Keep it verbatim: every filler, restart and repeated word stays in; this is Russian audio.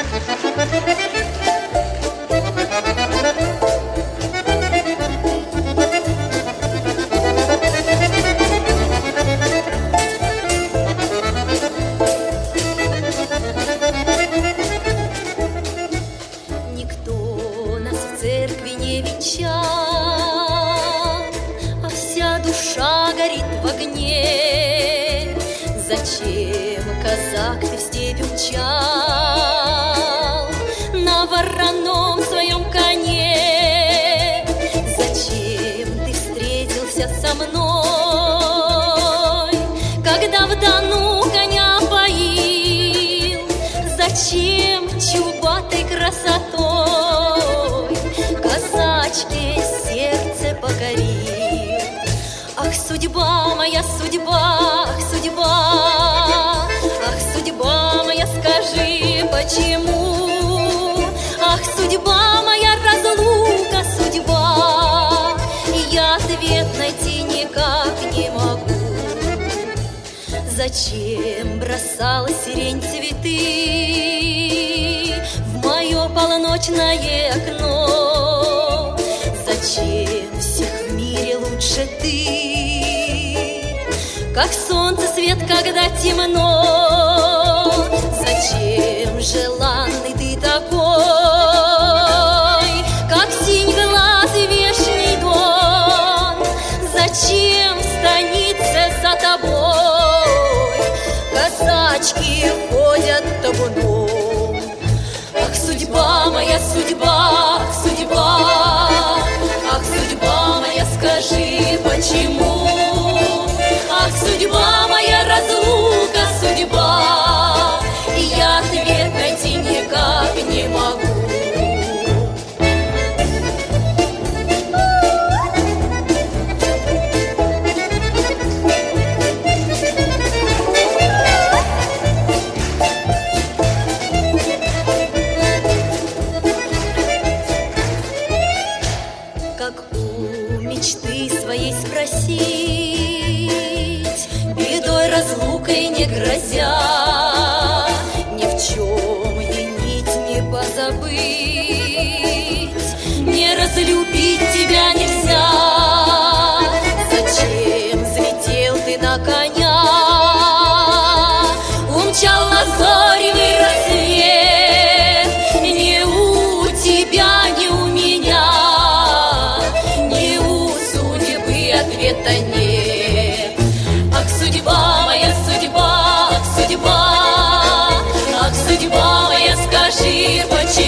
Никто нас в церкви не венчал, а вся душа горит в огне. Зачем, казак, ты в степь умчал на вороном своем коне? Зачем ты встретился со мной, когда в Дону коня поил? Зачем чубатой красотой казачке сердце покорил? Ах, судьба моя, судьба, ах, судьба, ах, судьба моя, скажи, почему? Ах, судьба моя, разлука, судьба, и я ответ найти никак не могу. Зачем бросала сирень цветы в мое полночное окно? Зачем всех в мире лучше ты, как солнце свет, когда темно? Зачем желанный ты такой, как синь глаз и вешний дон? Зачем в станице за тобой казачки ходят табуном? Ах, судьба моя, судьба, ах, судьба, ах, судьба моя, скажи, почему? Ах, судьба моя, разлука, судьба, и я ответ найти никак не могу. Как у мечты своей спросить, бедой разлукой не грозя, ни в чем винить не позабыть, не разлюбить тебя нельзя. Зачем взлетел ты на коня, умчал на зоревый рассвет? Ни у тебя, ни у меня, ответа нет. Ах, судьба моя, судьба, ах, судьба, ах, судьба моя, скажи, почему?